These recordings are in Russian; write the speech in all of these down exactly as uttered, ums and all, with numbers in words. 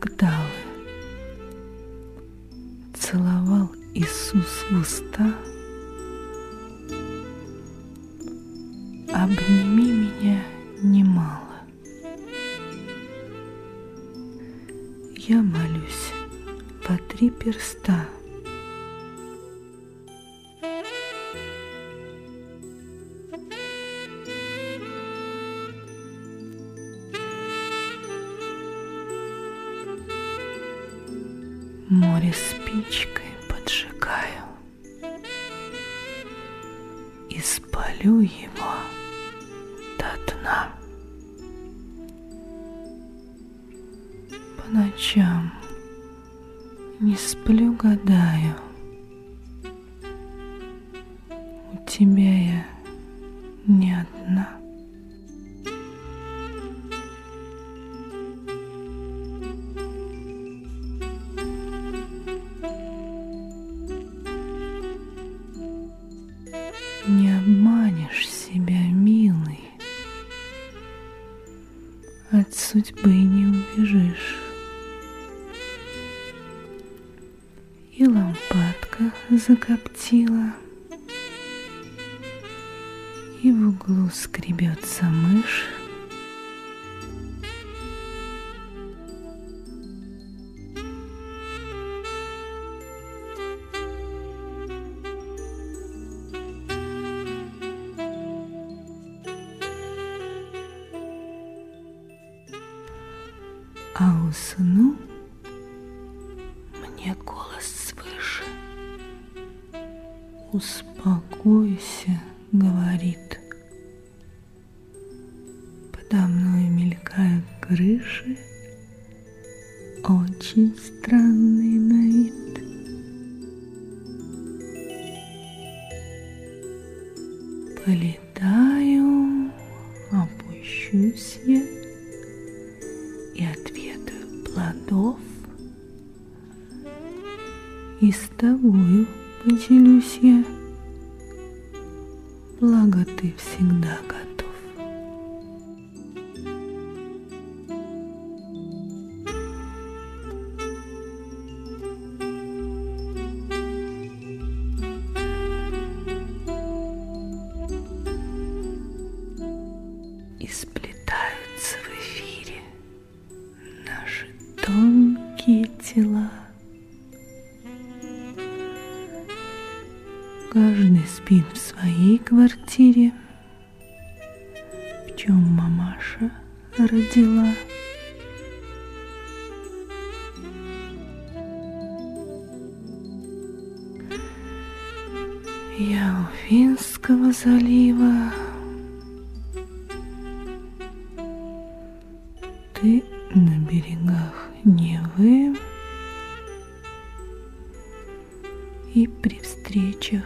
Магдалы. Целовал Иисус в уста. Обними меня немало. Я молюсь по три перста. Море спичкой поджигаю и спалю его до дна. По ночам не сплю, гадаю, у тебя я не одна. Не обманешь себя, милый, от судьбы не убежишь. И лампадка закоптила, и в углу скребется мышь. А усну мне голос свыше: успокойся, говорит. Подо мной мелькают крыши, очень странные на вид. Полетаю, опущусь я и отведаю плодов, и с тобою поделюсь я, благо ты всегда готов. И сплетаются в эфире наши тонкие тела. Каждый спит в своей квартире, в чем мамаша родила. Я у Финского залива, ты на берегах Невы, и при встречах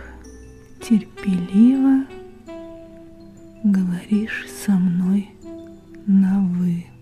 терпеливо говоришь со мной на «вы».